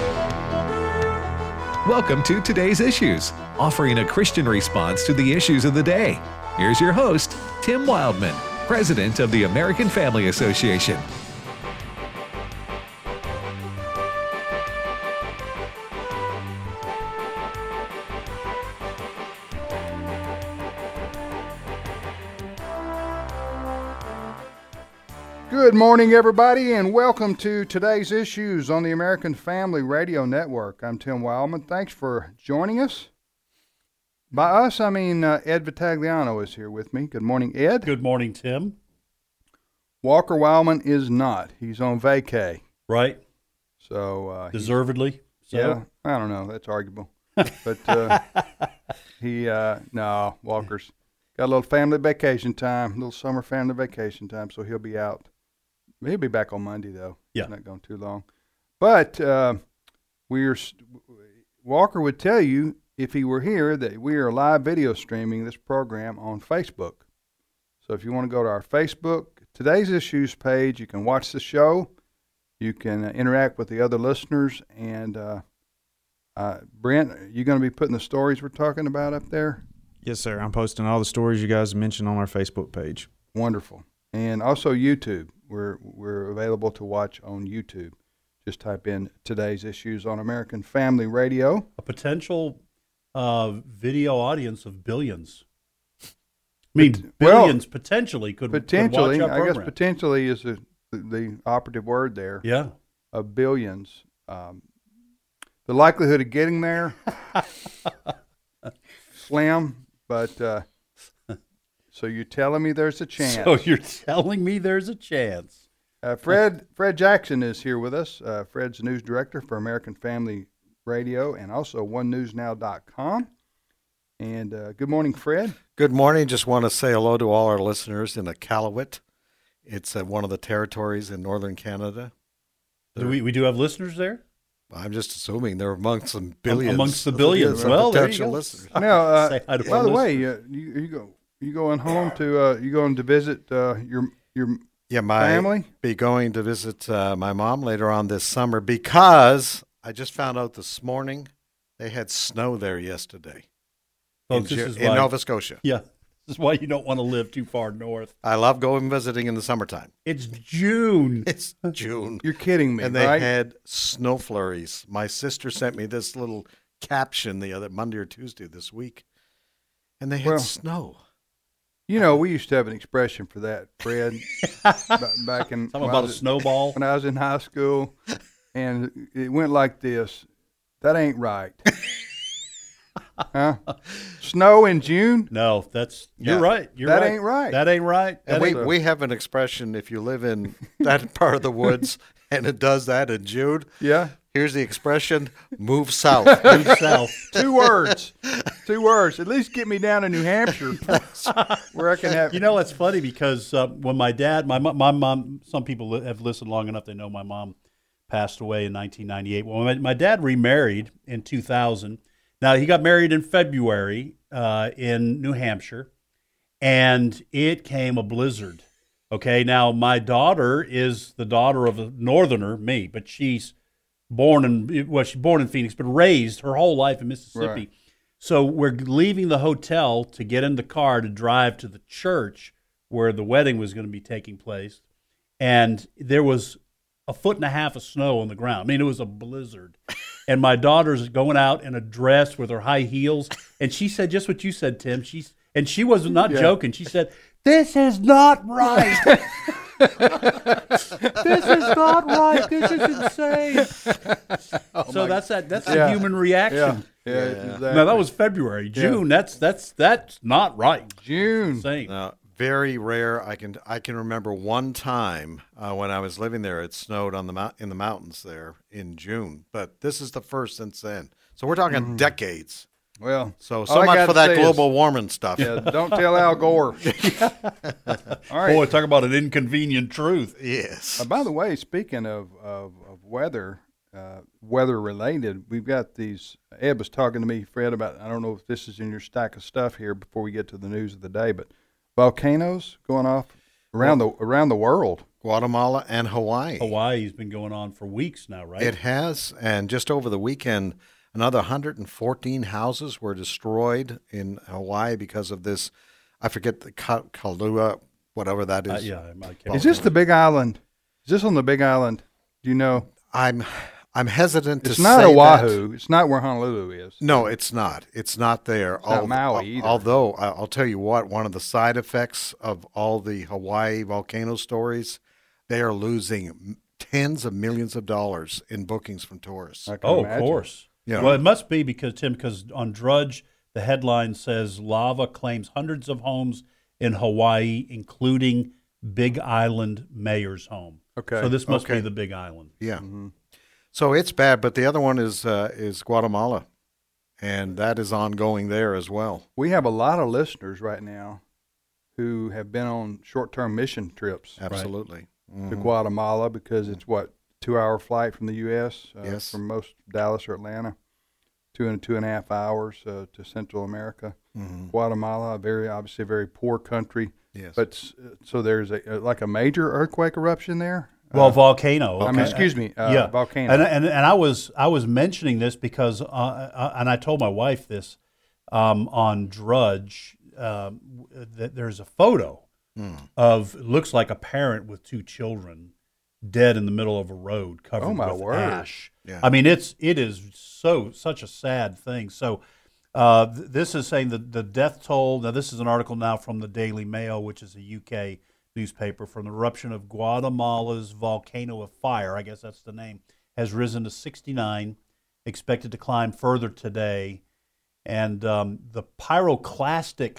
Welcome to Today's Issues, offering a Christian response to the issues of the day. Here's your host, Tim Wildman, President of the American Family Association. Good morning, everybody, and welcome to Today's Issues on the American Family Radio Network. I'm Tim Wildman. Thanks for joining us. By us, I mean Ed Vitagliano is here with me. Good morning, Ed. Good morning, Tim. Walker Wildman is not. He's on vacay. Right. So deservedly. So? Yeah, I don't know. That's arguable. But Walker's got a little family vacation time, a little summer family vacation time, so he'll be out. He'll be back on Monday, though. Yeah. Not going too long. But Walker would tell you, if he were here, that we are live video streaming this program on Facebook. So if you want to go to our Facebook Today's Issues page, you can watch the show. You can interact with the other listeners. And Brent, are you going to be putting the stories we're talking about up there? Yes, sir. I'm posting all the stories you guys mentioned on our Facebook page. Wonderful. And also YouTube. We're available to watch on YouTube. Just type in Today's Issues on American Family Radio. A potential video audience of billions. I mean, billions potentially could watch our program. I guess potentially is the operative word there. Yeah. Of billions. The likelihood of getting there, slim, but... So you're telling me there's a chance. Fred Jackson is here with us. Fred's news director for American Family Radio and also OneNewsNow.com. And good morning, Fred. Good morning. Just want to say hello to all our listeners in Iqaluit. It's one of the territories in northern Canada. We do have listeners there? I'm just assuming they're amongst some billions. Amongst the billions. Well, potential listeners. Now, by the way, you going home to you going to visit your family? Be going to visit my mom later on this summer because I just found out this morning they had snow there yesterday. Folks, in Nova Scotia. Yeah, this is why you don't want to live too far north. I love going visiting in the summertime. It's June. It's June. You're kidding me, and they right? had snow flurries. My sister sent me this little caption the other Monday or Tuesday this week, and they had snow. You know, we used to have an expression for that, Fred, back in... Something about a snowball? When I was in high school, and it went like this: that ain't right. Huh? Snow in June? No, you're right. That ain't right. That ain't right. And we have an expression, if you live in that part of the woods and it does that in June. Yeah. Here's the expression: move south. Move south. Two words. At least get me down to New Hampshire, where I can have. You know, it's funny because when my dad, my mom, some people have listened long enough, they know my mom passed away in 1998. Well, my dad remarried in 2000. Now, he got married in February in New Hampshire, and it came a blizzard. Okay, now my daughter is the daughter of a northerner, me, but she's born in Phoenix, but raised her whole life in Mississippi. Right. So we're leaving the hotel to get in the car to drive to the church where the wedding was going to be taking place, and there was 1.5 feet of snow on the ground. I mean, it was a blizzard. And my daughter's going out in a dress with her high heels, and she said just what you said, Tim. She was not joking. She said, "This is not right. This is not right. This is insane." So that's a human reaction. Yeah, exactly. Now that was February. June. That's not right. June. Insane. Very rare. I can remember one time when I was living there, it snowed in the mountains there in June. But this is the first since then. So we're talking decades. Well, so much for that global warming stuff. Yeah, don't tell Al Gore. All right. Boy, talk about an inconvenient truth. Yes. By the way, speaking of weather, weather related, we've got these. Ed was talking to me, Fred, about. I don't know if this is in your stack of stuff here before we get to the news of the day, but volcanoes going off around the world. Guatemala and Hawaii. Hawaii's been going on for weeks now, right? It has, and just over the weekend, another 114 houses were destroyed in Hawaii because of this. I forget the Kailua, whatever that is. Yeah, I can't Is this the Big Island? Is this on the Big Island? Do you know? I'm hesitant to say It's not that. Oahu. It's not where Honolulu is. No, it's not. It's not there. It's not Maui either. Although I'll tell you what, one of the side effects of all the Hawaii volcano stories, they are losing tens of millions of dollars in bookings from tourists. I can Oh, imagine. of course. Yeah. Well, it must be because on Drudge, the headline says lava claims hundreds of homes in Hawaii, including Big Island mayor's home. Okay. So this must Okay. be the Big Island. Yeah. Mm-hmm. So it's bad, but the other one is Guatemala, and that is ongoing there as well. We have a lot of listeners right now who have been on short-term mission trips Absolutely. to Guatemala because it's 2-hour flight from the U.S. Yes. From most Dallas or Atlanta, 2.5 hours to Central America. Mhm. Guatemala, obviously a very poor country, Yes. but so there's like a major earthquake eruption there. Well, volcano. I mean, excuse me, yeah, volcano. And I was mentioning this because and I told my wife this on Drudge that there's a photo of, it looks like a parent with 2 children dead in the middle of a road covered Oh, my with word. ash. Yeah. I mean, it is such a sad thing. So this is saying that the death toll. Now, this is an article now from the Daily Mail, which is a UK newspaper, from the eruption of Guatemala's volcano of fire, I guess that's the name, has risen to 69, expected to climb further today. And the pyroclastic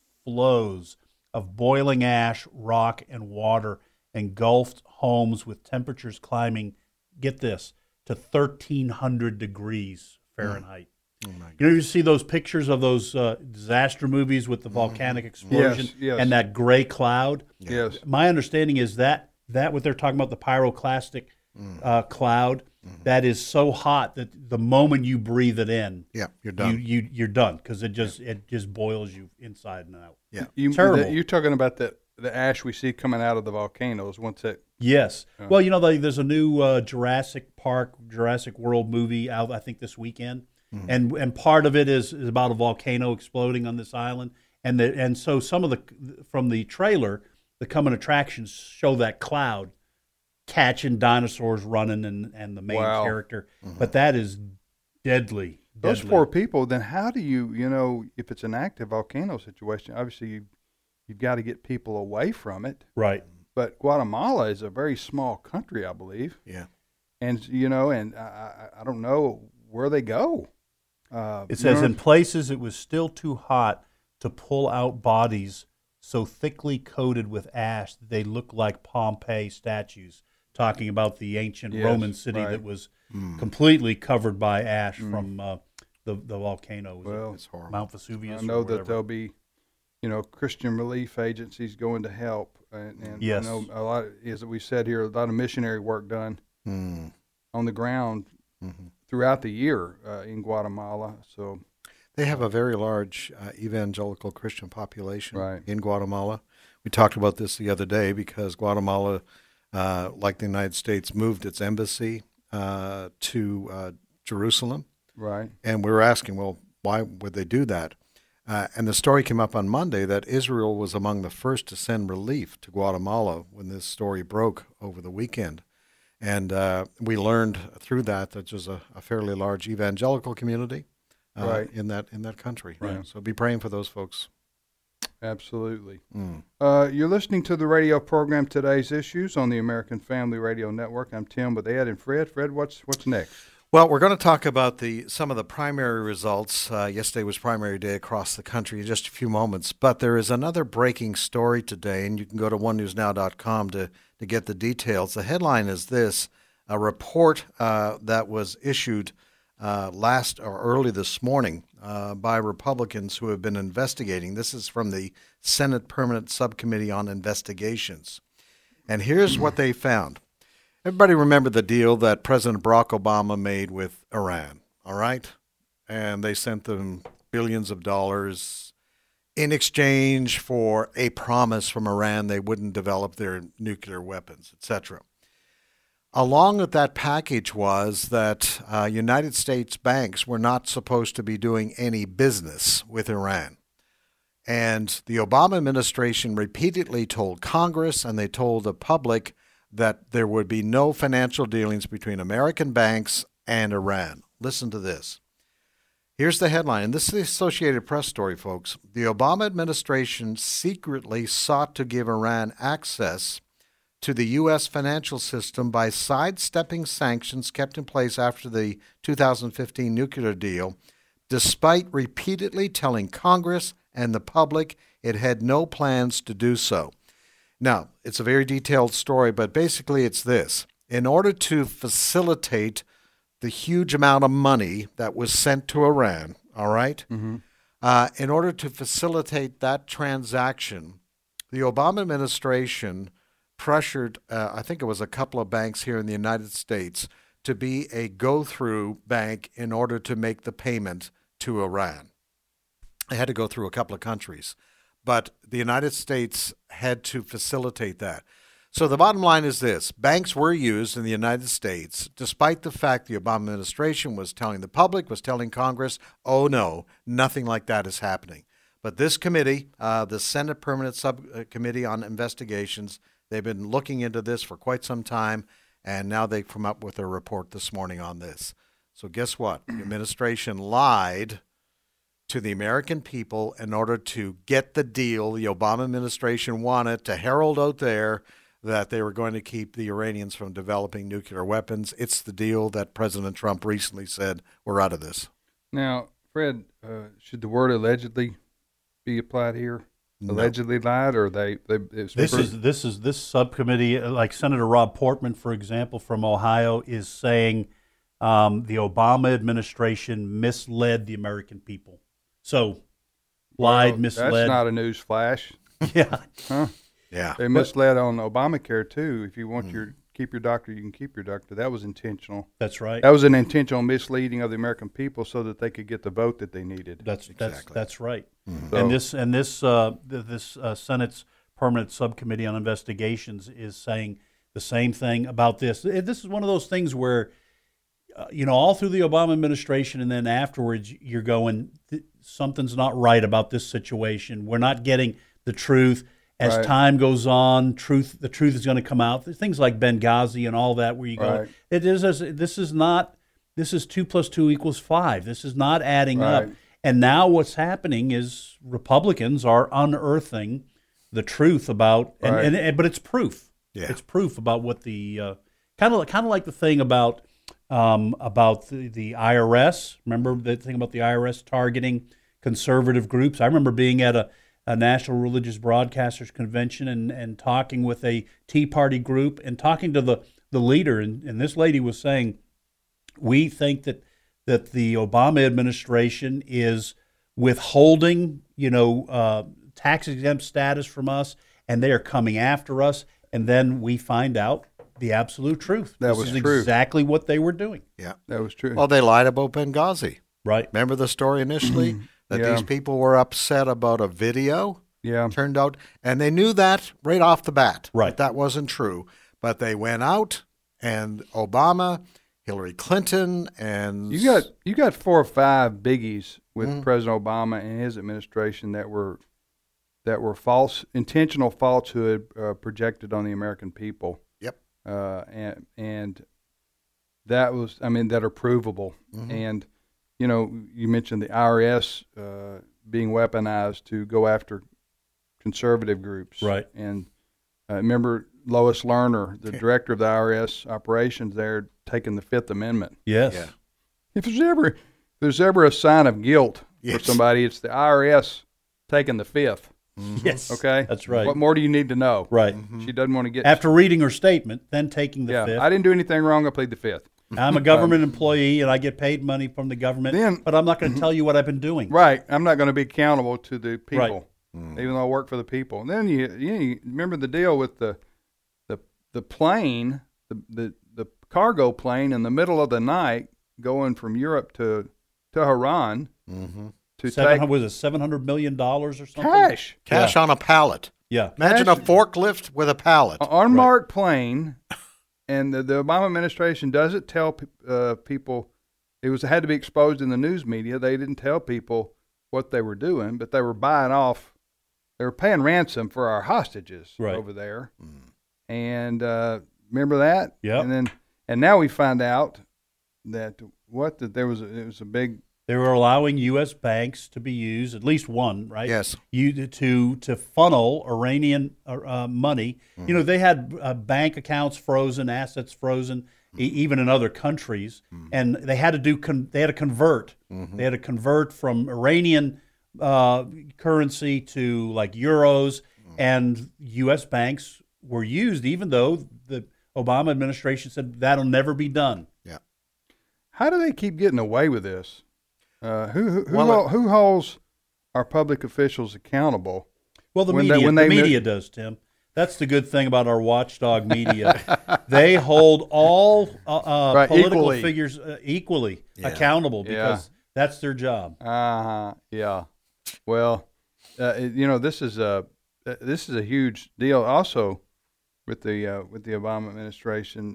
flows of boiling ash, rock, and water engulfed homes with temperatures climbing, get this, to 1,300 degrees Fahrenheit. You see those pictures of those disaster movies with the volcanic explosion Yes. and that gray cloud? Yes. My understanding is that what they're talking about, the pyroclastic cloud, that is so hot that the moment you breathe it in, Yeah, you're done. you're done, because it just boils you inside and out. Yeah. Terrible. You're talking about the ash we see coming out of the volcanoes once it. Yes. Well, there's a new Jurassic World movie out, I think, this weekend. And part of it is about a volcano exploding on this island, and so some of from the trailer, the coming attractions show that cloud catching dinosaurs running and the main Wow. character, but that is deadly. Those deadly. poor people. Then how do you if it's an active volcano situation? Obviously, you've got to get people away from it. Right. But Guatemala is a very small country, I believe, Yeah. and and I don't know where they go. It says in places it was still too hot to pull out bodies so thickly coated with ash that they look like Pompeii statues, talking about the ancient Yes, Roman city right. that was completely covered by ash from the volcano. Was it Well, It's horrible. Mount Vesuvius? I or know that whatever? there'll be, Christian relief agencies going to help, and Yes. I know a lot, as we said here, a lot of missionary work done on the ground throughout the year in Guatemala. So, They have a very large evangelical Christian population Right. in Guatemala. We talked about this the other day because Guatemala, like the United States, moved its embassy to Jerusalem. right, And we were asking, well, why would they do that? And the story came up on Monday that Israel was among the first to send relief to Guatemala when this story broke over the weekend. And we learned through that there's a fairly large evangelical community Right. in that country. Right. So be praying for those folks. absolutely. Mm. You're listening to the radio program Today's Issues on the American Family Radio Network. I'm Tim with Ed and Fred. Fred, what's next? Well, we're going to talk about some of the primary results. Yesterday was primary day across the country in just a few moments, but there is another breaking story today, and you can go to onenewsnow.com to get the details. The headline is this: a report that was issued early this morning by Republicans who have been investigating. This is from the Senate Permanent Subcommittee on Investigations. And here's what they found. Everybody remember the deal that President Barack Obama made with Iran, all right? And they sent them billions of dollars in exchange for a promise from Iran they wouldn't develop their nuclear weapons, etc. Along with that package was that United States banks were not supposed to be doing any business with Iran. And the Obama administration repeatedly told Congress and they told the public that there would be no financial dealings between American banks and Iran. Listen to this. Here's the headline, and this is the Associated Press story, folks. The Obama administration secretly sought to give Iran access to the U.S. financial system by sidestepping sanctions kept in place after the 2015 nuclear deal, despite repeatedly telling Congress and the public it had no plans to do so. Now, it's a very detailed story, but basically it's this. In order to facilitate the huge amount of money that was sent to Iran, all right? In order to facilitate that transaction, the Obama administration pressured, I think it was a couple of banks here in the United States, to be a go-through bank in order to make the payment to Iran. They had to go through a couple of countries, but the United States had to facilitate that. So the bottom line is this. Banks were used in the United States, despite the fact the Obama administration was telling the public, was telling Congress, oh no, nothing like that is happening. But this committee, the Senate Permanent Subcommittee on Investigations, they've been looking into this for quite some time, and now they've come up with a report this morning on this. So guess what? The administration lied to the American people in order to get the deal the Obama administration wanted, to herald out there that they were going to keep the Iranians from developing nuclear weapons. It's the deal that President Trump recently said, we're out of this. Now, Fred, should the word allegedly be applied here? No. Allegedly lied, or This subcommittee, like Senator Rob Portman, for example, from Ohio, is saying the Obama administration misled the American people. So, lied, misled. That's not a news flash. Yeah. Huh? Yeah. They misled on Obamacare, too. If you want keep your doctor, you can keep your doctor. That was intentional. That's right. That was an intentional misleading of the American people so that they could get the vote that they needed. That's right. So- And this Senate's Permanent Subcommittee on Investigations is saying the same thing about this. This is one of those things where, all through the Obama administration and then afterwards, you're going, something's not right about this situation. We're not getting the truth. As Right. time goes on, the truth is going to come out. Things like Benghazi and all that, where you go, Right. this is 2 + 2 = 5. This is not adding up. Right. And now what's happening is Republicans are unearthing the truth about, Right. but it's proof. Yeah. It's proof about what the kind of like the thing about the IRS. Remember the thing about the IRS targeting conservative groups? I remember being at a National Religious Broadcasters Convention and talking with a Tea Party group and talking to the leader. And this lady was saying, we think that the Obama administration is withholding, tax-exempt status from us, and they are coming after us. And then we find out the absolute truth. That This was is true. exactly what they were doing. Yeah. That was true. Well, they lied about Benghazi. Right. Remember the story initially? That Yeah. these people were upset about a video? Yeah. Turned out, and they knew that right off the bat. Right. That wasn't true. But they went out, and Obama, Hillary Clinton, and You got 4 or 5 biggies with President Obama and his administration that were false, intentional falsehood projected on the American people. Yep. And that was, that are provable. And you mentioned the IRS being weaponized to go after conservative groups. Right. And remember Lois Lerner, the director of the IRS operations there, taking the Fifth Amendment. Yes. Yeah. If there's ever a sign of guilt for Yes. somebody, it's the IRS taking the Fifth. Yes. Okay? That's right. What more do you need to know? Right. She doesn't want to get... After reading her statement, then taking the fifth. I didn't do anything wrong. I plead the Fifth. I'm a government employee and I get paid money from the government, but I'm not going to tell you what I've been doing. Right. I'm not going to be accountable to the people, Right. even though I work for the people. And then you remember the deal with the plane, the cargo plane in the middle of the night going from Europe to Tehran, Was it $700 million or something? Cash on a pallet. Yeah. Imagine a forklift with a pallet. An unmarked plane, and the Obama administration doesn't tell people. It had to be exposed in the news media. They didn't tell people what they were doing, but they were buying off. They were paying ransom for our hostages over there. And remember that? Yeah. And now we find out that it was a big. They were allowing U.S. banks to be used, at least one, right? Yes. To funnel Iranian money. You know, they had bank accounts frozen, assets frozen, even in other countries, and they had to convert. They had to convert from Iranian currency to like euros, and U.S. banks were used, even though the Obama administration said that'll never be done. Yeah. How do they keep getting away with this? Who holds our public officials accountable? Well, the media does, Tim. That's the good thing about our watchdog media. They hold all political figures equally accountable because that's their job. Yeah. Well, this is a huge deal. Also, with the Obama administration,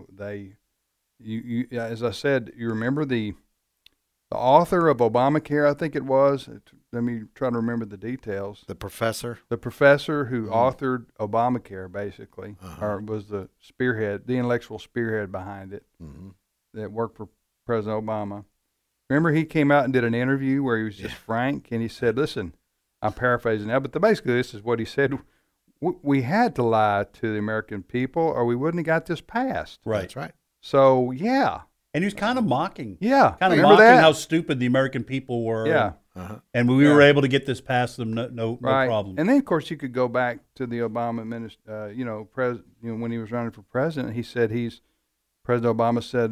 as I said, you remember the author of Obamacare, I think it was. Let me try to remember the details. The professor who authored Obamacare, basically, or was the intellectual spearhead behind it, that worked for President Obama. Remember, he came out and did an interview where he was just frank, and he said, "Listen, I'm paraphrasing now, but basically this is what he said: we had to lie to the American people, or we wouldn't have got this passed." Right. That's right. So yeah. And he was kind of mocking. Yeah. Kind of mocking how stupid the American people were. Yeah. And we were able to get this past them, no problem. And then, of course, you could go back to the Obama when he was running for president. He said President Obama said,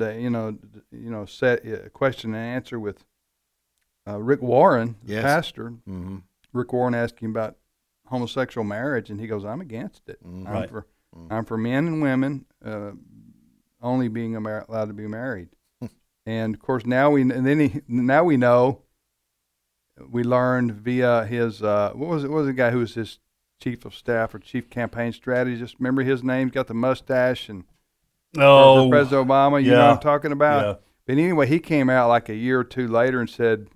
set a question and answer with Rick Warren, the pastor. Mm-hmm. Rick Warren asked him about homosexual marriage, and he goes, "I'm against it. I'm for men and women only being allowed to be married." And of course, now we know. We learned via his what was the guy who was his chief of staff or chief campaign strategist? Remember his name? He's got the mustache and for President Obama. You know what I'm talking about? Yeah. But anyway, he came out like a year or two later and said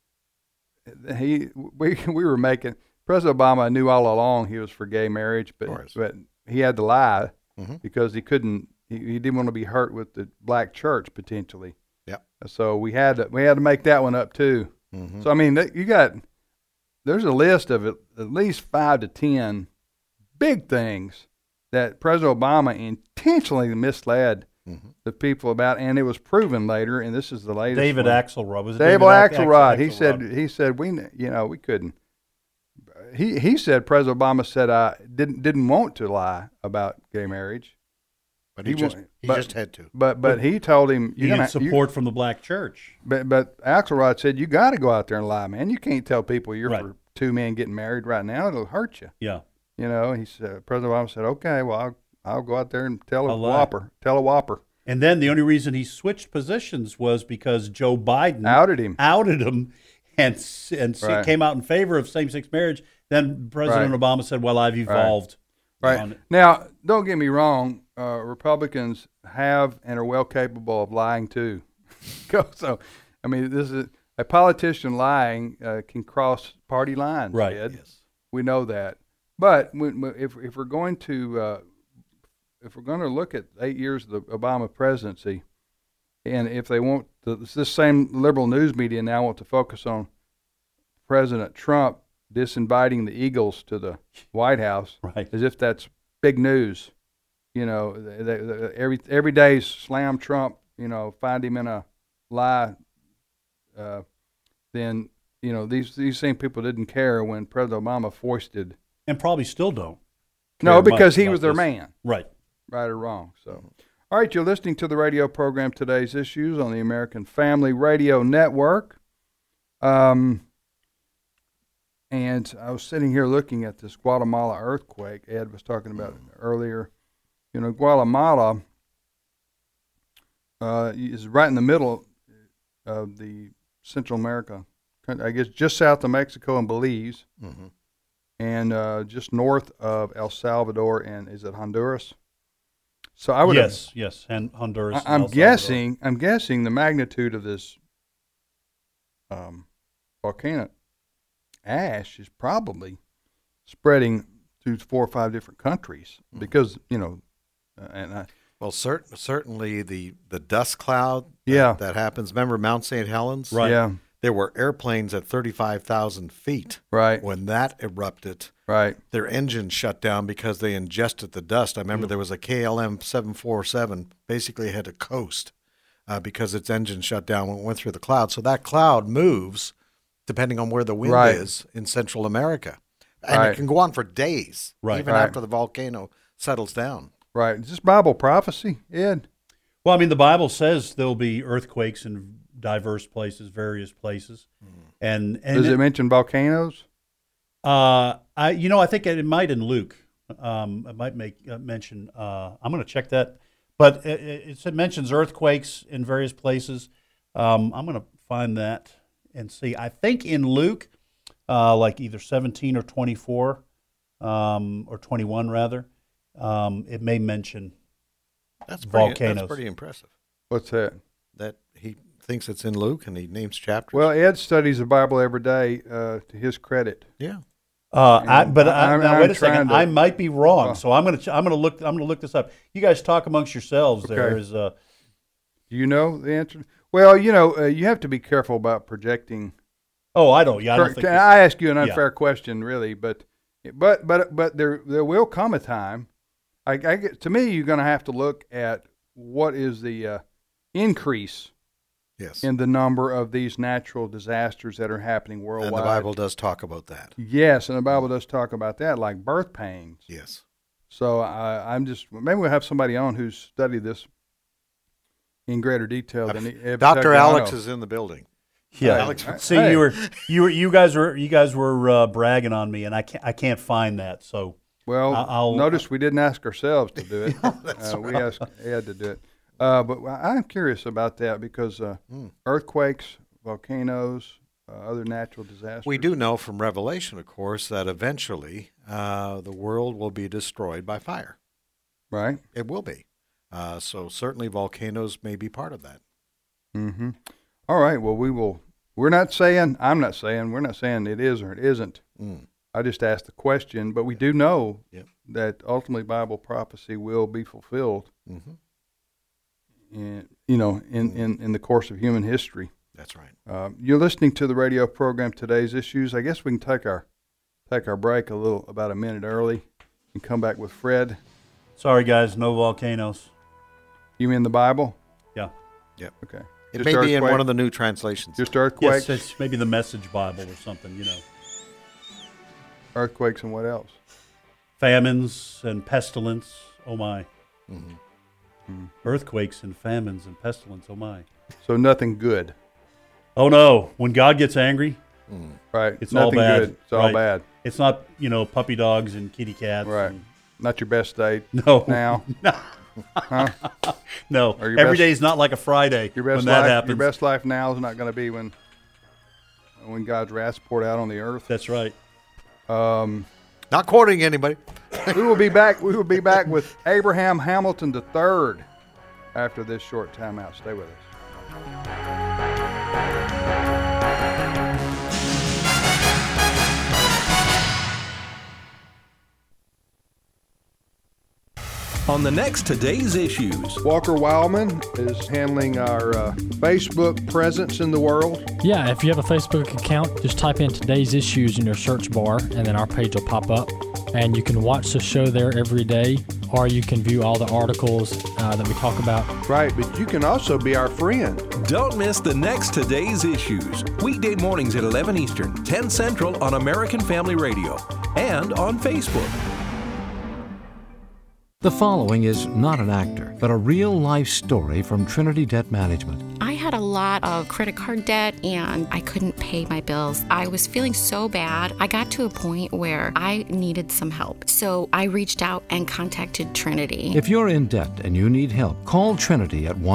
we were making President Obama knew all along he was for gay marriage, but he had to lie because he couldn't. He didn't want to be hurt with the black church potentially. Yeah. So we had to make that one up too. Mm-hmm. So I mean, there's a list of at least 5 to 10 big things that President Obama intentionally misled the people about, and it was proven later. And this is the latest. David Axelrod was it David Axelrod. He said we couldn't. He said President Obama said I didn't want to lie about gay marriage. But he just had to. But he told him you need support from the black church. But Axelrod said you got to go out there and lie, man. You can't tell people you're for 2 men getting married right now. It'll hurt you. Yeah. He said President Obama said, "Okay, well I'll go out there and tell a whopper." And then the only reason he switched positions was because Joe Biden outed him, and came out in favor of same-sex marriage. Then President Obama said, "Well, I've evolved." Right. Now, don't get me wrong. Republicans have and are well capable of lying too. So, I mean, this is a politician lying can cross party lines. Right. Ed. Yes. We know that. But if we're going to look at 8 years of the Obama presidency, and if they want this same liberal news media now want to focus on President Trump disinviting the Eagles to the White House, as if that's big news. Every day slam Trump, find him in a lie. Then, these same people didn't care when President Obama foisted. And probably still don't. No, because he was their man. Right. Right or wrong. So, all right, you're listening to the radio program Today's Issues on the American Family Radio Network. And I was sitting here looking at this Guatemala earthquake Ed was talking about earlier. Guatemala is right in the middle of the Central America I guess just south of Mexico and Belize, and just north of El Salvador and is it Honduras? So I would yes, and Honduras. and I'm El Salvador. guessing the magnitude of this volcanic ash is probably spreading through 4 or 5 different countries because Well, certainly the dust cloud Yeah. that happens. Remember Mount St. Helens? Right. Yeah, There were airplanes at 35,000 feet. right, When that erupted, right. their engines shut down because they ingested the dust. I remember there was a KLM 747 basically had to coast because its engine shut down when it went through the cloud. So that cloud moves depending on where the wind Right. is in Central America. And Right. it can go on for days, Right. even Right. after the volcano settles down. Right. Is this Bible prophecy, Ed? Well, I mean, the Bible says there'll be earthquakes in diverse places, various places, and Does it mention volcanoes? I think it might in Luke. It might make mention. I'm going to check that, but it mentions earthquakes in various places. I'm going to find that and see. I think in Luke, like either 17 or 24, or 21 rather, it may mention volcanoes. That's pretty impressive. What's that? That he thinks it's in Luke and he names chapters. Well, Ed studies the Bible every day to his credit. yeah. I'm Wait a second. trying to- I might be wrong, Oh. so I'm gonna look this up. You guys talk amongst yourselves. Okay. There is Do you know the answer? Well, you have to be careful about projecting. Oh, I don't. Yeah, I don't think. Can I ask you an yeah. unfair question, really? But there will come a time. To me, you're going to have to look at what is the increase Yes. in the number of these natural disasters that are happening worldwide. And the Bible does talk about that. Yes, and the Bible does talk about that, like birth pains. Yes. So I'm just maybe we'll have somebody on who's studied this in greater detail than Dr. Alex is in the building. Yeah. Alex, See, Hey. you guys were bragging on me, and I can't find that. So Well, I'll notice we didn't ask ourselves to do it. We asked Ed to do it. But I'm curious about that because earthquakes, volcanoes, other natural disasters. we do know from Revelation, of course, that eventually the world will be destroyed by fire. Right? It will be. So certainly volcanoes may be part of that. Mm-hmm. All right. Well, we're not saying it is or it isn't. Mm. I just asked the question, but we do know Yep. that ultimately Bible prophecy will be fulfilled Mm-hmm. in the course of human history. That's right. You're listening to the radio program Today's Issues. I guess we can take our break about a minute early and come back with Fred. sorry, guys, no volcanoes. You mean the Bible? Yeah. Yep. Okay. It Just may be in earthquake? one of the new translations. Just earthquakes, Yes, it's maybe the Message Bible or something. earthquakes, and what else? Famines and pestilence. Oh my. Mhm. Earthquakes and famines and pestilence. Oh my. So nothing good, Oh no. When God gets angry, right? It's all nothing bad, good. It's all right. bad. it's not puppy dogs and kitty cats. Right. and- Not your best day no. now. Huh? No. Or your Every best- day is not like a Friday Your best when that life. happens. Your best life now is not going to be when God's wrath's poured out on the earth. That's right. Not quoting anybody. We will be back. We will be back with Abraham Hamilton III after this short timeout. Stay with us. On the next Today's Issues. Walker Wildman is handling our Facebook presence in the world. Yeah, if you have a Facebook account, just type in Today's Issues in your search bar, and then our page will pop up. And you can watch the show there every day, or you can view all the articles that we talk about. Right, but you can also be our friend. Don't miss the next Today's Issues. Weekday mornings at 11 Eastern, 10 Central on American Family Radio and on Facebook. The following is not an actor, but a real-life story from Trinity Debt Management. I had a lot of credit card debt and I couldn't pay my bills. I was feeling so bad. I got to a point where I needed some help. So I reached out and contacted Trinity. If you're in debt and you need help, call Trinity at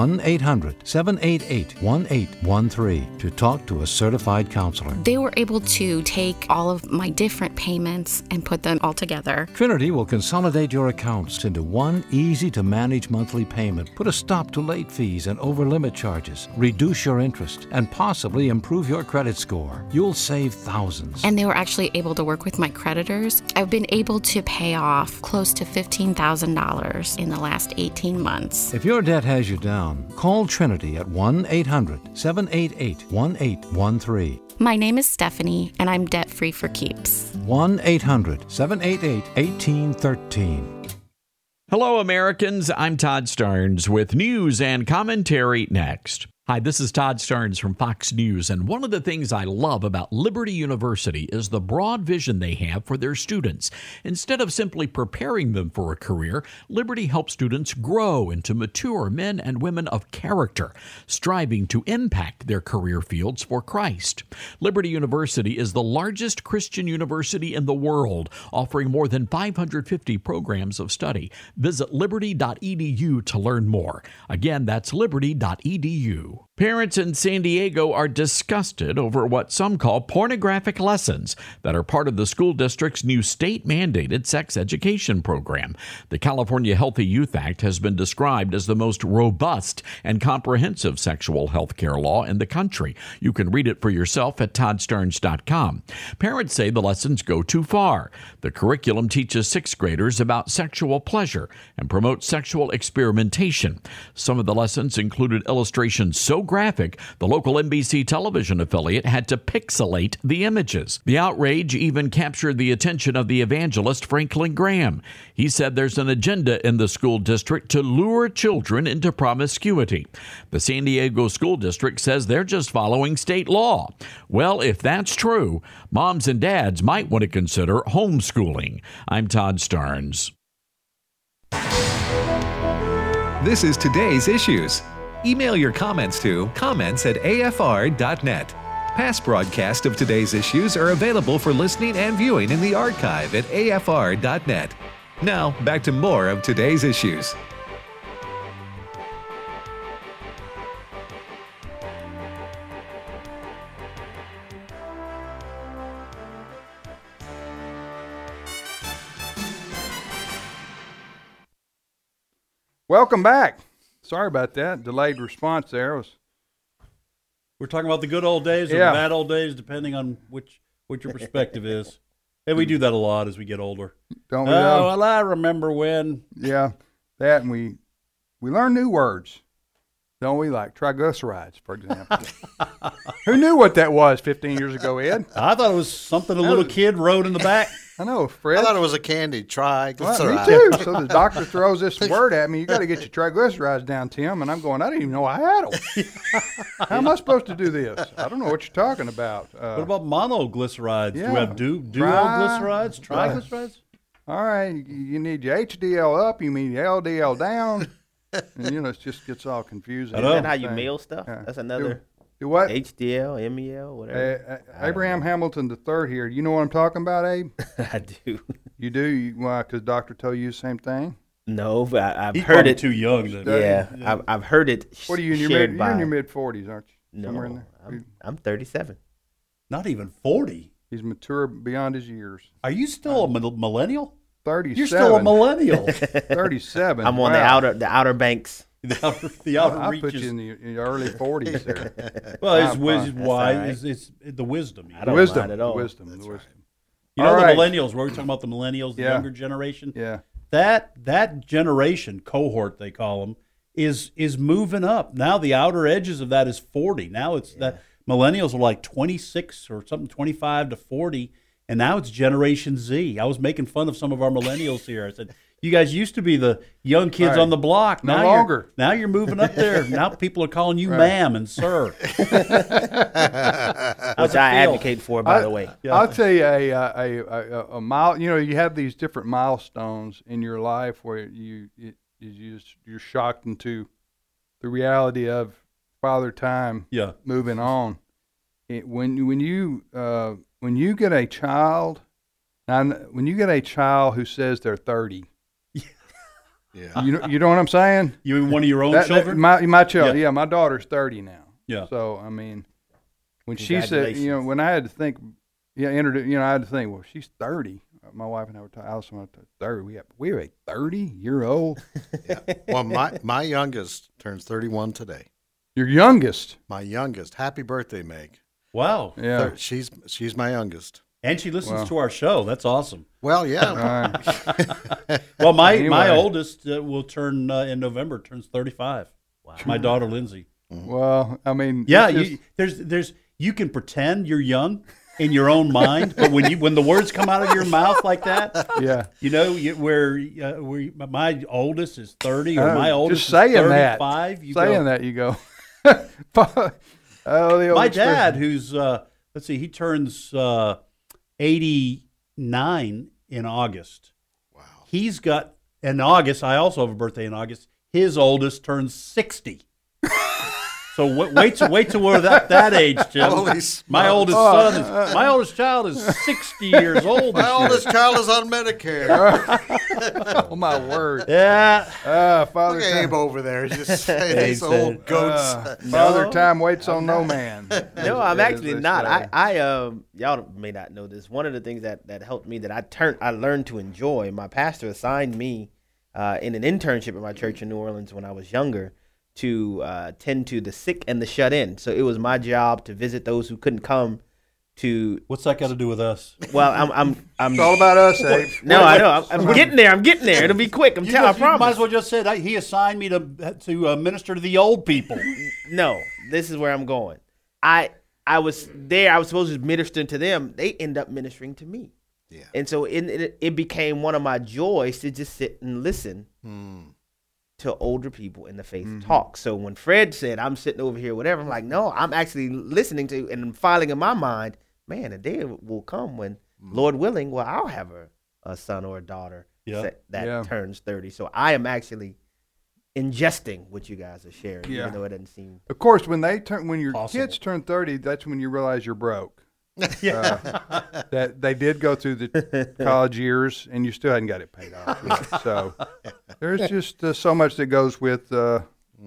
1-800-788-1813 to talk to a certified counselor. They were able to take all of my different payments and put them all together. Trinity will consolidate your accounts into one easy-to-manage monthly payment, put a stop to late fees and over-limit charges, reduce your interest, and possibly improve your credit score. You'll save thousands. And they were actually able to work with my creditors. I've been able to pay off close to $15,000 in the last 18 months. If your debt has you down, call Trinity at 1-800-788-1813. My name is Stephanie, and I'm debt-free for keeps. 1-800-788-1813. Hello, Americans. I'm Todd Starnes with news and commentary next. Hi, this is Todd Starnes from Fox News, and one of the things I love about Liberty University is the broad vision they have for their students. Instead of simply preparing them for a career, Liberty helps students grow into mature men and women of character, striving to impact their career fields for Christ. Liberty University is the largest Christian university in the world, offering more than 550 programs of study. Visit liberty.edu to learn more. Again, that's liberty.edu. Parents in San Diego are disgusted over what some call pornographic lessons that are part of the school district's new state-mandated sex education program. The California Healthy Youth Act has been described as the most robust and comprehensive sexual health care law in the country. You can read it for yourself at toddstarnes.com. Parents say the lessons go too far. The curriculum teaches sixth graders about sexual pleasure and promotes sexual experimentation. Some of the lessons included illustrations so graphic, the local NBC television affiliate had to pixelate the images. The outrage even captured the attention of the evangelist Franklin Graham. He said there's an agenda in the school district to lure children into promiscuity. The San Diego School District says they're just following state law. Well, if that's true, moms and dads might want to consider homeschooling. I'm Todd Starnes. This is Today's Issues. Email your comments to comments@afr.net. Past broadcasts of Today's Issues are available for listening and viewing in the archive at afr.net. Now, back to more of Today's Issues. Welcome back. Sorry about that. Delayed response there. We're talking about the good old days or the bad old days, depending on what your perspective is. And we do that a lot as we get older. Don't we? Oh, well, I remember when. Yeah, that, and we learn new words, don't we? Like triglycerides, for example. Who knew what that was 15 years ago, Ed? I thought it was something a little kid wrote in the back. I know, Fred. I thought it was a candy. Triglyceride. Me too. So the doctor throws this word at me. You got to get your triglycerides down, Tim. And I'm going, I didn't even know I had them. How am I supposed to do this? I don't know what you're talking about. What about monoglycerides? Yeah. Do we have duoglycerides, triglycerides? All right. You need your HDL up. You need your LDL down. And, it just gets all confusing. Is that how you mail stuff? Yeah. That's another. Do what? HDL, MEL, whatever. Abraham Hamilton III here. You know what I'm talking about, Abe? I do. You do? Why? Because doctor told you the same thing? No, but I've heard it. Too young. Yeah, I've heard it. What are you in your mid? You're in your mid-40s, aren't you? No, somewhere in there. I'm 37. Not even 40. He's mature beyond his years. Are you still a millennial? 37. You're still a millennial. 37. I'm on the outer banks. The outer I'll reaches. put you in the early 40s there. Well, it's wise. It's the wisdom. I don't mind at all. The wisdom. You know, the millennials. We're talking about the millennials, the younger generation. Yeah. That generation cohort, they call them, is moving up. Now the outer edges of that is 40. Now it's that millennials are like 26 or something, 25 to 40, and now it's Generation Z. I was making fun of some of our millennials here. I said, you guys used to be the young kids on the block. No longer. Now you're moving up there. Now people are calling you ma'am and sir. Which I advocate for, by the way. Yeah. I'll tell you a mile. You have these different milestones in your life where you're shocked into the reality of Father Time. Yeah. Moving on. When you get a child, when you get a child who says they're 30. Yeah. You know what I'm saying? You mean one of your own children? My child. Yeah, my daughter's 30 now. Yeah. So I mean, when she said, when I had to think, I had to think, well, she's 30. My wife and I were talking. Allison and I were 30. We have a 30-year-old. Yeah. Well, my youngest turns 31 today. Your youngest? My youngest. Happy birthday, Meg. Wow. Yeah. She's my youngest. And she listens to our show. That's awesome. Well, yeah. Well, my oldest will turn in November. Turns 35. Wow. My daughter Lindsay. Well, I mean, yeah. You can pretend you're young in your own mind, but when the words come out of your mouth like that, yeah, where my oldest is 30 or my oldest just saying is 35. That you go. My dad, who's let's see, he turns 89 in August. Wow. He's got in August. I also have a birthday in August. His oldest turns 60. So wait till we're that age, Jim. My oldest child is 60 years old. My oldest child is on Medicare. Oh my word! Yeah. Father Look at Time. Abe over there. Just saying these old goats. Father Time waits on no man. No, I'm actually not. I y'all may not know this. One of the things that helped me that I learned to enjoy. My pastor assigned me in an internship at my church in New Orleans when I was younger to tend to the sick and the shut in. So it was my job to visit those who couldn't come to. What's that got to do with us? Well, I'm it's all about us, Abe. No, I know. I'm getting there. It'll be quick. I promise. You might as well just say he assigned me to minister to the old people. No, this is where I'm going. I was there. I was supposed to minister to them. They end up ministering to me. Yeah. And so it became one of my joys to just sit and listen to older people in the faith talk. So when Fred said, I'm sitting over here, whatever, I'm like, no, I'm actually listening to and filing in my mind, man, a day will come when, Lord willing, well, I'll have a son or a daughter that turns 30. So I am actually ingesting what you guys are sharing, even though it doesn't seem. Of course, when your kids turn 30, that's when you realize you're broke. That they did go through the college years, and you still hadn't got it paid off yet. So there's just so much that goes with those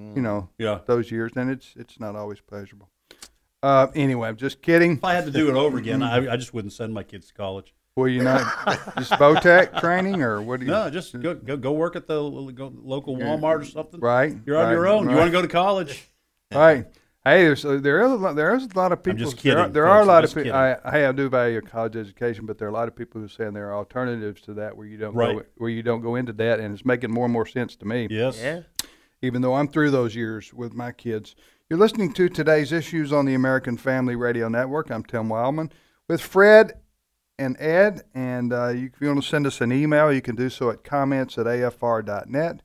years, and it's not always pleasurable. Anyway, I'm just kidding. If I had to do it over again, I just wouldn't send my kids to college. Well, just Votech training, or what do you? No, just go work at the local Walmart or something. Right, you're on your own. Right. You want to go to college? Right. Hey, there is a lot of people. I'm just kidding. There are a lot of people. I do value college education, but there are a lot of people who are saying there are alternatives to that where you don't go into that, and it's making more and more sense to me. Yes. Yeah. Even though I'm through those years with my kids. You're listening to Today's Issues on the American Family Radio Network. I'm Tim Wildman with Fred and Ed, and if you want to send us an email, you can do so at comments@afr.net.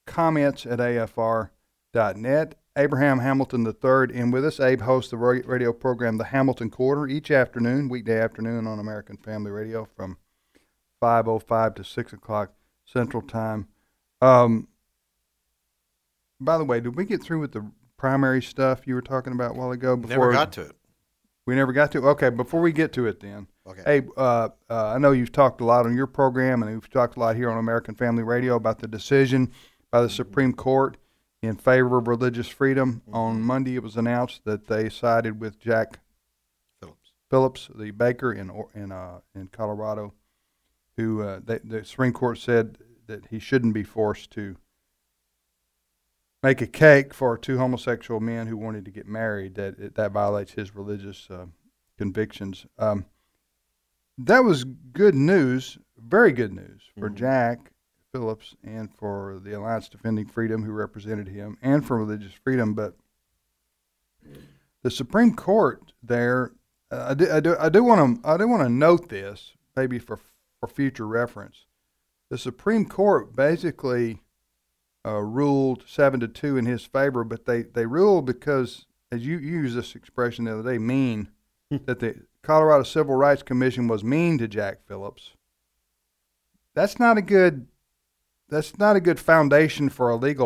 Comments@afr.net. Abraham Hamilton III in with us. Abe hosts the radio program The Hamilton Quarter each afternoon, weekday afternoon on American Family Radio from 5:05 to 6 o'clock Central Time. By the way, did we get through with the primary stuff you were talking about a while ago? Never got to it. We never got to it? Okay, before we get to it then. Okay. Abe, I know you've talked a lot on your program, and we've talked a lot here on American Family Radio about the decision by the Supreme Court in favor of religious freedom. On Monday, it was announced that they sided with Jack Phillips, the baker in Colorado, who the Supreme Court said that he shouldn't be forced to make a cake for two homosexual men who wanted to get married. That violates his religious convictions. That was good news, very good news for Jack Phillips and for the Alliance Defending Freedom, who represented him, and for religious freedom. But the Supreme Court there, I do want to note this, maybe for future reference. The Supreme Court basically ruled 7-2 in his favor, but they ruled because, as you used this expression the other day, mean, that the Colorado Civil Rights Commission was mean to Jack Phillips. That's not a good foundation for a legal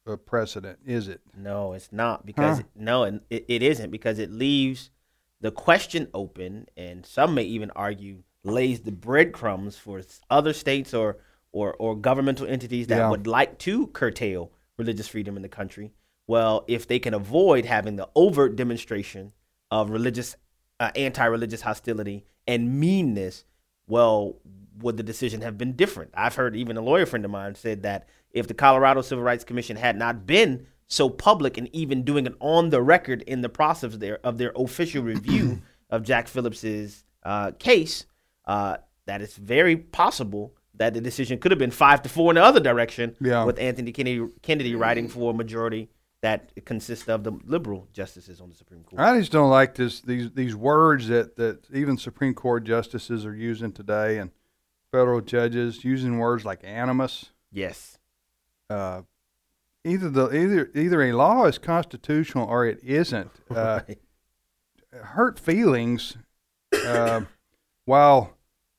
precedent, is it? No, it's not because it isn't, because it leaves the question open, and some may even argue lays the breadcrumbs for other states or governmental entities that would like to curtail religious freedom in the country. Well, if they can avoid having the overt demonstration of religious anti-religious hostility and meanness, well, would the decision have been different? I've heard even a lawyer friend of mine said that if the Colorado Civil Rights Commission had not been so public and even doing it on the record in the process of their official review of Jack Phillips's case, that it's very possible that the decision could have been 5-4 in the other direction, with Anthony Kennedy writing for a majority that consists of the liberal justices on the Supreme Court. I just don't like these words that even Supreme Court justices are using today, and federal judges using words like animus. Yes. Either a law is constitutional or it isn't. Right. Hurt feelings, while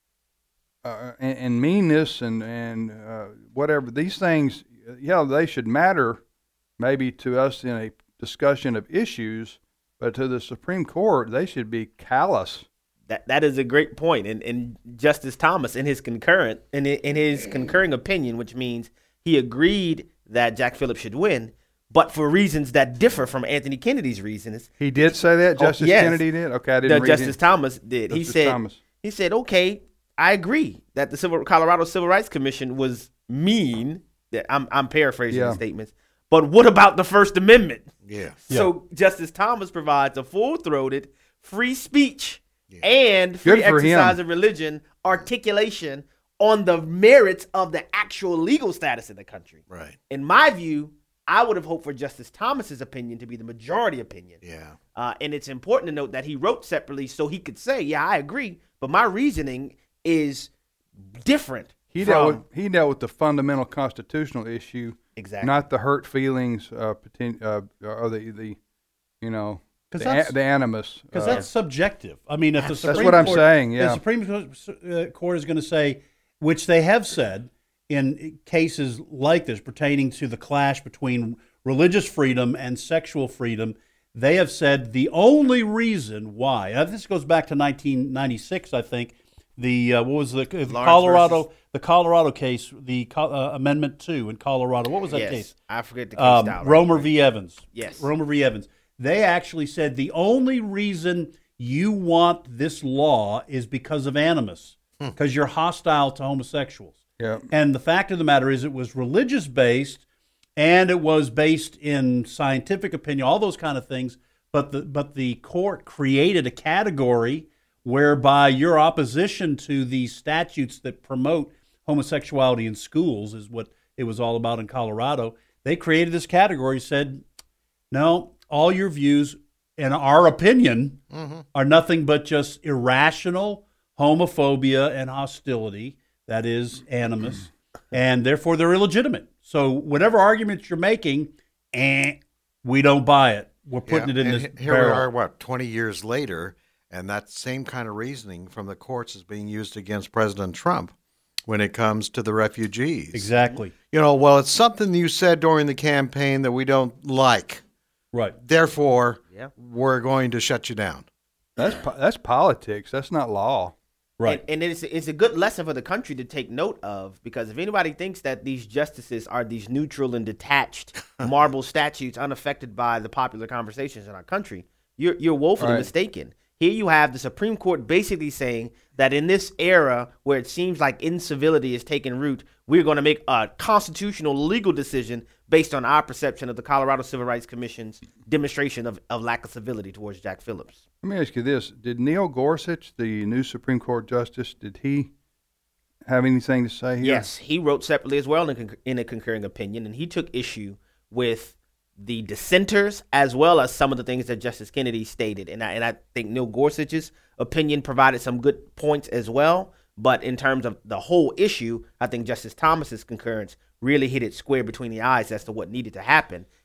and meanness and whatever, these things, they should matter maybe to us in a discussion of issues, but to the Supreme Court, they should be callous. That is a great point. And Justice Thomas, in his concurring opinion, which means he agreed that Jack Phillips should win, but for reasons that differ from Anthony Kennedy's reasons. He did say that? Justice Kennedy did? Okay, I didn't read Justice Thomas did. He said, okay, I agree that the Colorado Civil Rights Commission was mean. I'm paraphrasing the statements. But what about the First Amendment? Yeah. So Justice Thomas provides a full-throated free speech and free exercise of religion articulation on the merits of the actual legal status in the country. Right. In my view, I would have hoped for Justice Thomas's opinion to be the majority opinion. Yeah. And it's important to note that he wrote separately so he could say, yeah, I agree, but my reasoning is different. He dealt with the fundamental constitutional issue, exactly, not the hurt feelings or the animus. Because that's subjective. I mean, if the Supreme that's what I'm saying. Yeah, the Supreme Court is going to say, which they have said in cases like this pertaining to the clash between religious freedom and sexual freedom, they have said the only reason why. This goes back to 1996, I think. The Colorado case, the Amendment 2 in Colorado. What was that case? I forget the case. Romer v. Evans. Yes. Romer v. Evans. They actually said the only reason you want this law is because of animus, because you're hostile to homosexuals. Yeah. And the fact of the matter is it was religious-based, and it was based in scientific opinion, all those kind of things, but the court created a category whereby your opposition to these statutes that promote homosexuality in schools is what it was all about in Colorado. They created this category, said, no, all your views, in our opinion, are nothing but just irrational homophobia and hostility, that is animus, and therefore they're illegitimate. So whatever arguments you're making, we don't buy it. We're putting it in this here barrel. We are, 20 years later, and that same kind of reasoning from the courts is being used against President Trump when it comes to the refugees. Exactly. It's something you said during the campaign that we don't like. Right. Therefore, we're going to shut you down. That's politics. That's not law. Right. And it's a good lesson for the country to take note of, because if anybody thinks that these justices are these neutral and detached marble statues unaffected by the popular conversations in our country, you're woefully mistaken. Here you have the Supreme Court basically saying that in this era where it seems like incivility is taking root, we're going to make a constitutional legal decision based on our perception of the Colorado Civil Rights Commission's demonstration of lack of civility towards Jack Phillips. Let me ask you this. Did Neil Gorsuch, the new Supreme Court justice, did he have anything to say here? Yes, he wrote separately as well in a concurring opinion, and he took issue with the dissenters as well as some of the things that Justice Kennedy stated. And I think Neil Gorsuch's opinion provided some good points as well. But in terms of the whole issue, I think Justice Thomas's concurrence really hit it square between the eyes as to what needed to happen.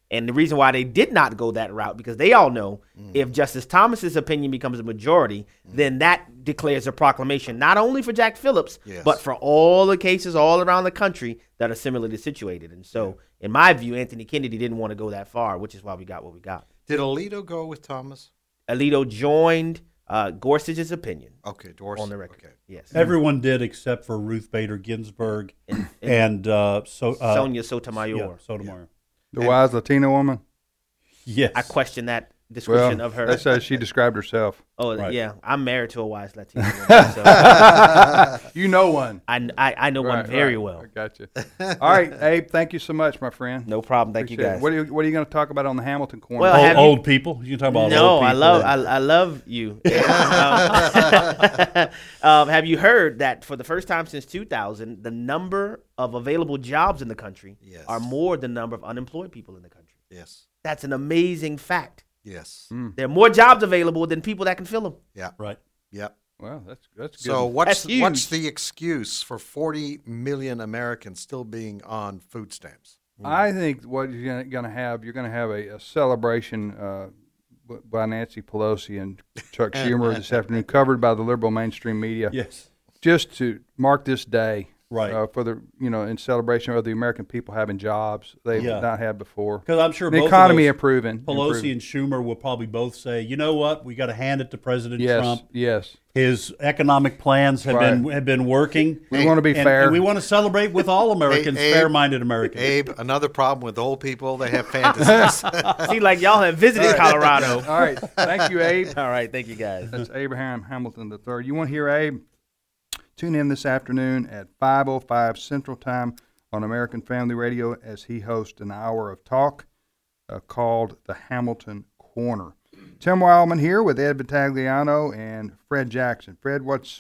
And the reason why they did not go that route, because they all know if Justice Thomas's opinion becomes a majority, then that declares a proclamation not only for Jack Phillips, but for all the cases all around the country that are similarly situated. And so, in my view, Anthony Kennedy didn't want to go that far, which is why we got what we got. Did Alito go with Thomas? Alito joined Gorsuch's opinion. Okay, Gorsuch. On the record. Okay. Yes. Everyone did except for Ruth Bader Ginsburg and Sonia Sotomayor. Yeah, Sotomayor. The wise Latina woman? Yes. I question that description of her. That's how she described herself. Oh, yeah. I'm married to a wise Latina woman. So. You know one. I know one very well. I got you. All right, Abe, thank you so much, my friend. No problem. Thank you, guys. What are you going to talk about on the Hamilton Corner? Well, old people. You can talk about no, old people. I love you. Have you heard that for the first time since 2000, the number of available jobs in the country are more than the number of unemployed people in the country? Yes. That's an amazing fact. Yes. There are more jobs available than people that can fill them. Yeah. Right. Yep. Well, that's good. So what's the excuse for 40 million Americans still being on food stamps? I think what you're going to have a celebration by Nancy Pelosi and Chuck Schumer this afternoon, covered by the liberal mainstream media. Yes. Just to mark this day. Right. For the in celebration of the American people having jobs they've not had before. Because I'm sure the both economy of those, improving. Pelosi and Schumer will probably both say, you know what, we got to hand it to President Trump. Yes. His economic plans have been working. We want to be fair. And we want to celebrate with all Americans, fair-minded Americans. Abe, another problem with old people, they have fantasies. See, like y'all have visited Colorado. All right. Thank you, Abe. All right. Thank you, guys. That's Abraham Hamilton III. You want to hear Abe? Tune in this afternoon at 5:05 Central Time on American Family Radio as he hosts an hour of talk called The Hamilton Corner. Tim Wildman here with Ed Battagliano and Fred Jackson. Fred,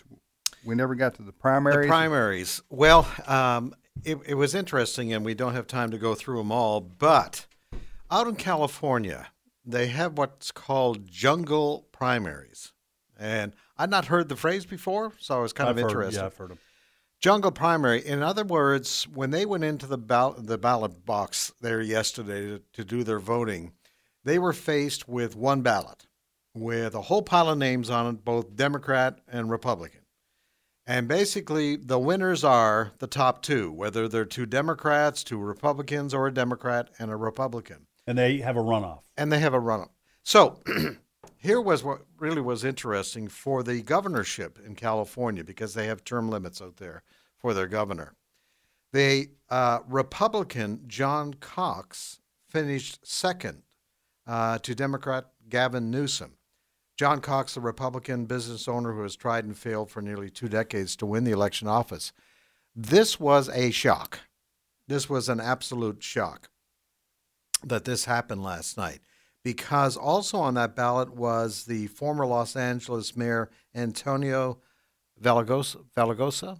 we never got to the primaries. The primaries. Well, it was interesting, and we don't have time to go through them all, but out in California, they have what's called jungle primaries. And I'd not heard the phrase before, so I was kind of interested. Yeah, I've heard them. Jungle primary. In other words, when they went into the ballot box there yesterday to do their voting, they were faced with one ballot with a whole pile of names on it, both Democrat and Republican. And basically, the winners are the top two, whether they're two Democrats, two Republicans, or a Democrat and a Republican. And they have a runoff. So here was what really was interesting for the governorship in California, because they have term limits out there for their governor. The Republican John Cox finished second to Democrat Gavin Newsom. John Cox, the Republican business owner who has tried and failed for nearly 2 decades to win the election office. This was a shock. This was an absolute shock that this happened last night, because also on that ballot was the former Los Angeles mayor Antonio Villaraigosa.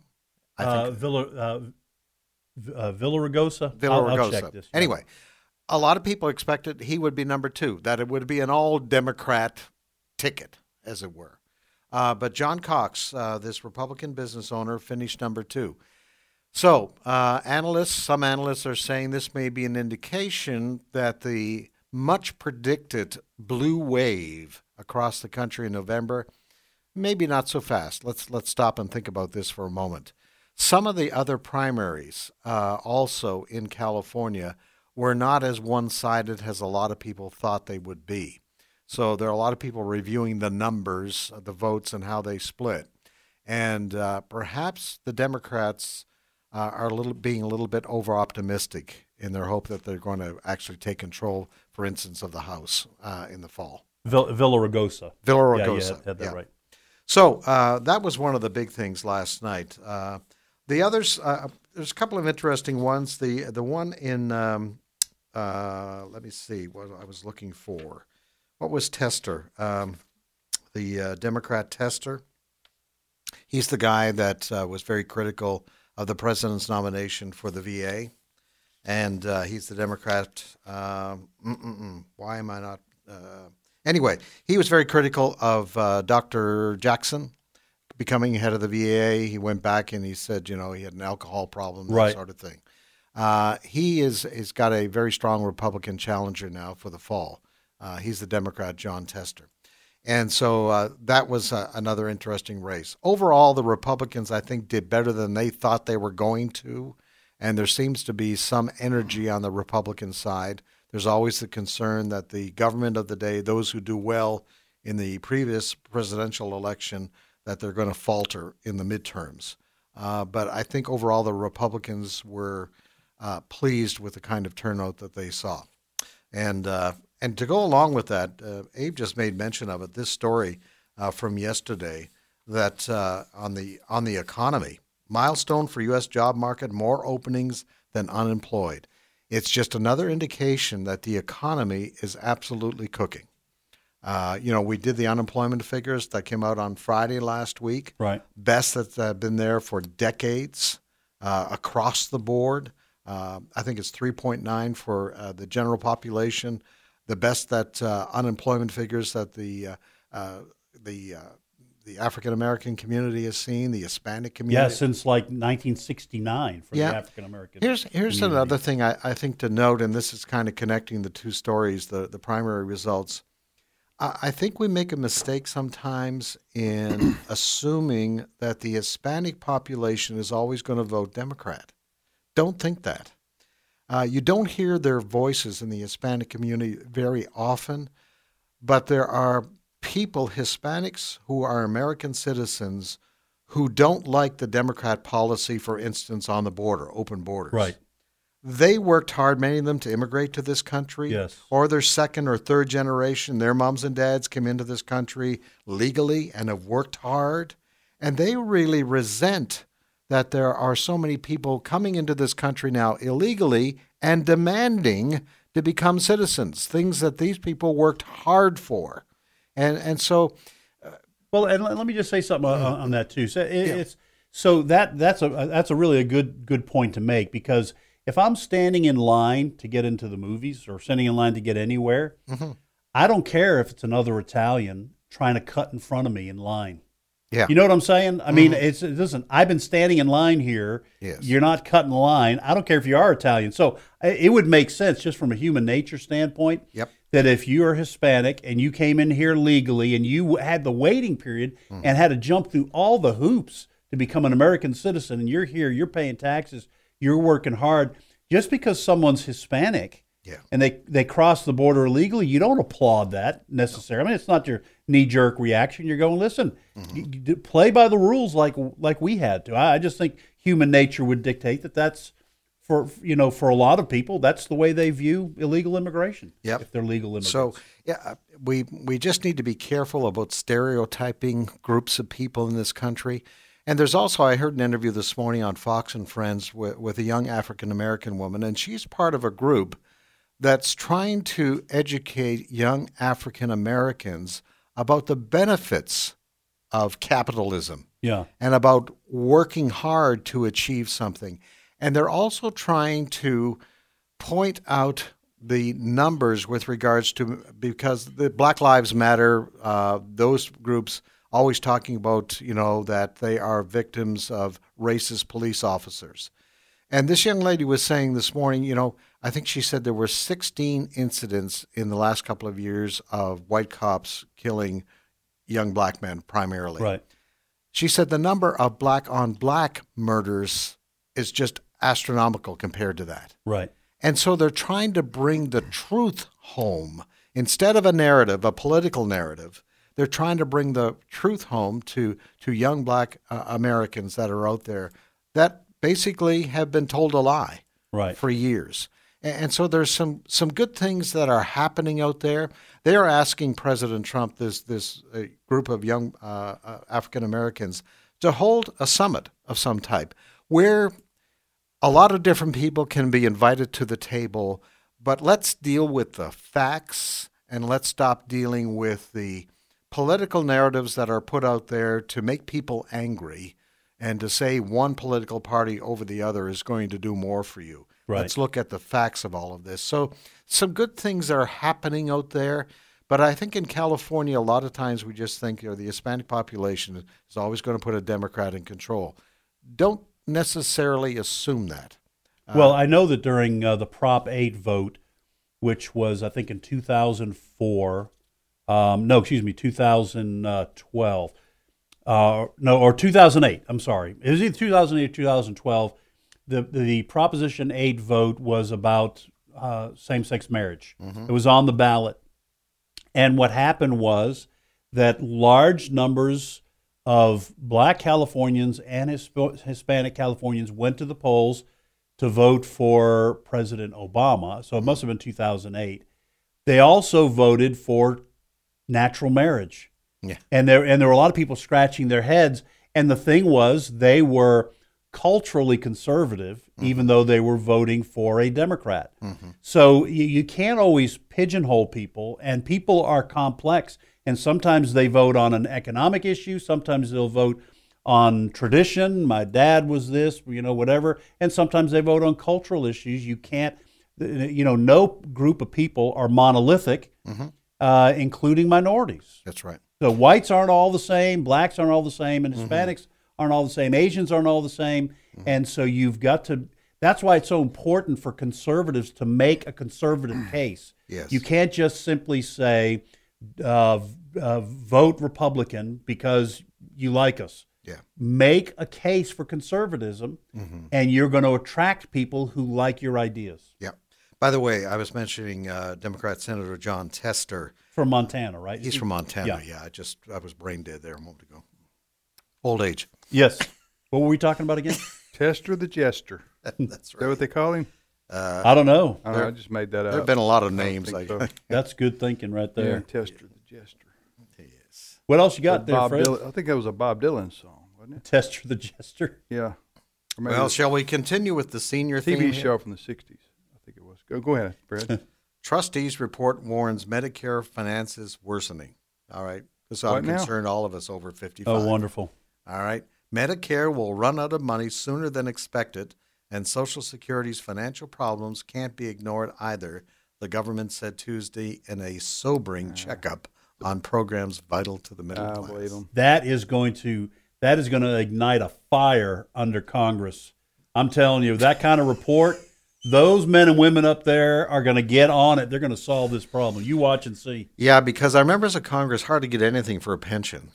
Villaraigosa. Villaraigosa. I'll check this. Anyway, a lot of people expected he would be number two, that it would be an all-Democrat ticket, as it were. But John Cox, this Republican business owner, finished number two. So some analysts are saying this may be an indication that the much predicted blue wave across the country in November, maybe not so fast. Let's stop and think about this for a moment. Some of the other primaries also in California were not as one-sided as a lot of people thought they would be. So there are a lot of people reviewing the numbers, the votes, and how they split. And perhaps the Democrats are being a little bit over-optimistic in their hope that they're going to actually take control, for instance, of the House in the fall. Villaraigosa. Villaraigosa. Yeah, you had that right. So that was one of the big things last night. The others, there's a couple of interesting ones. The one in, let me see what I was looking for. What was Tester? The Democrat Tester. He's the guy that was very critical of the president's nomination for the VA. And he's the Democrat. Why am I not? Anyway, he was very critical of Dr. Jackson becoming head of the VA. He went back and he said, he had an alcohol problem, that sort of thing. He is got a very strong Republican challenger now for the fall. He's the Democrat, John Tester. And so that was another interesting race. Overall, the Republicans, I think, did better than they thought they were going to. And there seems to be some energy on the Republican side. There's always the concern that the government of the day, those who do well in the previous presidential election, that they're going to falter in the midterms. But I think overall the Republicans were pleased with the kind of turnout that they saw. And to go along with that, Abe just made mention of it, this story from yesterday that on the economy, milestone for U.S. job market, more openings than unemployed. It's just another indication that the economy is absolutely cooking. We did the unemployment figures that came out on Friday last week. Right. Best that's been there for decades across the board. I think it's 3.9 for the general population. The best that unemployment figures that the African American community has seen, the Hispanic community. Yeah, since like 1969 for the African American. Here's another thing I think to note, and this is kind of connecting the two stories, the primary results. I think we make a mistake sometimes in assuming that the Hispanic population is always going to vote Democrat. Don't think that. You don't hear their voices in the Hispanic community very often, but there are people, Hispanics who are American citizens, who don't like the Democrat policy, for instance, on the border, open borders. Right. They worked hard, many of them, to immigrate to this country. Yes. Or they're second or third generation. Their moms and dads came into this country legally and have worked hard. And they really resent that there are so many people coming into this country now illegally and demanding to become citizens, things that these people worked hard for. And so... well, and let me just say something on that, too. So that's a really a good point to make, because if I'm standing in line to get into the movies or standing in line to get anywhere, I don't care if it's another Italian trying to cut in front of me in line. Yeah. You know what I'm saying? I mean, listen, I've been standing in line here. Yes. You're not cutting the line. I don't care if you are Italian. So it would make sense just from a human nature standpoint that if you are Hispanic and you came in here legally and you had the waiting period and had to jump through all the hoops to become an American citizen, and you're here, you're paying taxes, you're working hard, just because someone's Hispanic and they cross the border illegally, you don't applaud that necessarily. I mean, it's not your knee-jerk reaction. You're going, listen, you play by the rules like we had to. I just think human nature would dictate that's for a lot of people, that's the way they view illegal immigration. Yep. If they're legal immigrants. So we just need to be careful about stereotyping groups of people in this country. And there's also, I heard an interview this morning on Fox and Friends with a young African-American woman, and she's part of a group that's trying to educate young African-Americans about the benefits of capitalism and about working hard to achieve something. And they're also trying to point out the numbers with regards to, because the Black Lives Matter, those groups always talking about, that they are victims of racist police officers. And this young lady was saying this morning, I think she said there were 16 incidents in the last couple of years of white cops killing young black men primarily. Right. She said the number of black-on-black murders is just astronomical compared to that. Right. And so they're trying to bring the truth home. Instead of a narrative, a political narrative, they're trying to bring the truth home to young black Americans that are out there that basically have been told a lie for years. And so there's some good things that are happening out there. They are asking President Trump, this group of young African Americans, to hold a summit of some type where a lot of different people can be invited to the table, but let's deal with the facts and let's stop dealing with the political narratives that are put out there to make people angry and to say one political party over the other is going to do more for you. Right. Let's look at the facts of all of this. So some good things are happening out there, but I think in California, a lot of times we just think the Hispanic population is always going to put a Democrat in control. Don't necessarily assume that. Well, I know that during the Prop 8 vote, which was, I think, in 2004, 2012. Or 2008. I'm sorry. It was either 2008 or 2012. The Proposition 8 vote was about same-sex marriage. Mm-hmm. It was on the ballot. And what happened was that large numbers of black Californians and Hispanic Californians went to the polls to vote for President Obama. So it must have been 2008. They also voted for natural marriage. Yeah. And there were a lot of people scratching their heads. And the thing was, they were culturally conservative, even though they were voting for a Democrat. Mm-hmm. So you can't always pigeonhole people, and people are complex. And sometimes they vote on an economic issue. Sometimes they'll vote on tradition. My dad was this, whatever. And sometimes they vote on cultural issues. You can't, no group of people are monolithic, including minorities. That's right. So whites aren't all the same, blacks aren't all the same, and Hispanics aren't all the same, Asians aren't all the same. And so you've got to, that's why it's so important for conservatives to make a conservative case. Yes. You can't just simply say, vote Republican because you like us. Yeah. Make a case for conservatism, and you're going to attract people who like your ideas. Yeah. By the way, I was mentioning Democrat Senator John Tester. From Montana, right? He's from Montana, yeah. I was brain dead there a moment ago. Old age. Yes. What were we talking about again? Tester the Jester. That's right. Is that what they call him? I don't know. I just made that up. There have been a lot of names. That's good thinking right there. Yeah, Tester the Jester. Yes. What else you got there, Bob Fred? Dylan, I think that was a Bob Dylan song, wasn't it? Tester the Jester. Yeah. Well, shall we continue with the senior TV theme show from the 60s, I think it was. Go ahead, Fred. Trustees report warns Medicare finances worsening. All right. This ought to concern all of us over 55. Oh, wonderful. All right. Medicare will run out of money sooner than expected, and Social Security's financial problems can't be ignored either, the government said Tuesday in a sobering checkup on programs vital to the middle class. That is going to ignite a fire under Congress. I'm telling you, that kind of report, those men and women up there are going to get on it. They're going to solve this problem. You watch and see. Yeah, because our members of Congress hardly get anything for a pension.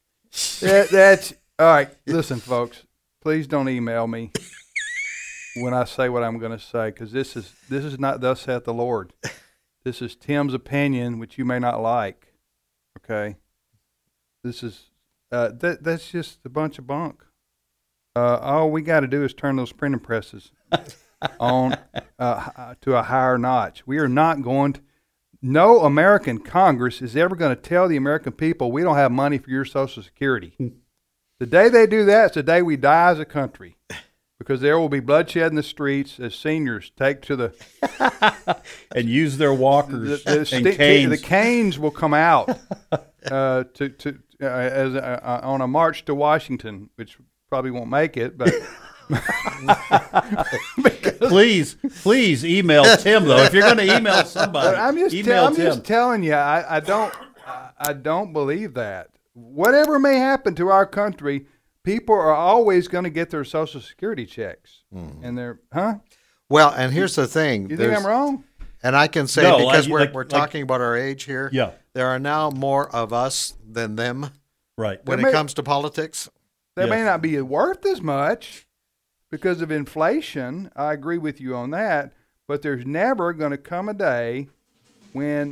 That's all right. Listen, folks, please don't email me when I say what I'm going to say, because this is not thus saith the Lord. This is Tim's opinion, which you may not like. Okay, this is that's just a bunch of bunk. All we got to do is turn those printing presses on to a higher notch. We are not going to. No American Congress is ever going to tell the American people we don't have money for your Social Security. The day they do that is the day we die as a country, because there will be bloodshed in the streets as seniors take to the and use their walkers and canes. The canes will come out on a march to Washington, which probably won't make it, but. please email Tim, though. If you're going to email somebody, I'm just telling you, I don't believe that. Whatever may happen to our country, people are always going to get their Social Security checks, and they're Well, and here's the thing. You think I'm wrong? And I can say, because we're talking about our age here. Yeah. There are now more of us than them. Right. When it comes to politics, they may not be worth as much because of inflation. I agree with you on that, but there's never going to come a day when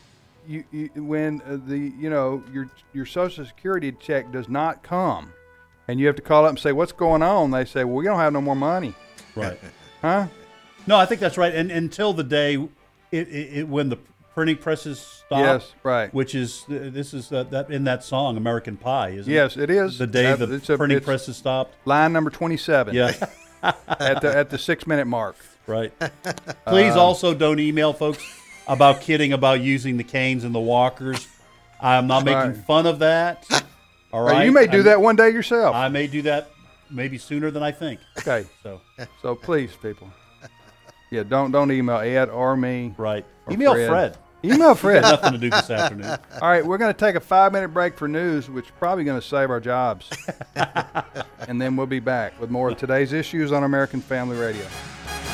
your Social Security check does not come, and you have to call up and say, "What's going on?" They say, "Well, we don't have no more money." Right. Huh? No, I think that's right. And until the day when the printing presses stop. Yes, right. Which is this is that in that song American Pie, isn't it? Yes, it is. The day the printing presses stopped. Line number 27. Yeah. at the 6-minute mark. Right. Please also don't email folks about kidding about using the canes and the walkers. I'm not making fun of that. All right. You may do that one day yourself. I may do that maybe sooner than I think. Okay. So please, people. Yeah, don't email Ed or me. Right. Email Fred. Email Fred. Nothing to do this afternoon. All right, we're going to take a 5-minute break for news, which is probably going to save our jobs. And then we'll be back with more of today's issues on American Family Radio.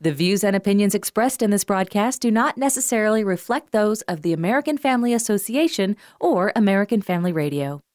The views and opinions expressed in this broadcast do not necessarily reflect those of the American Family Association or American Family Radio.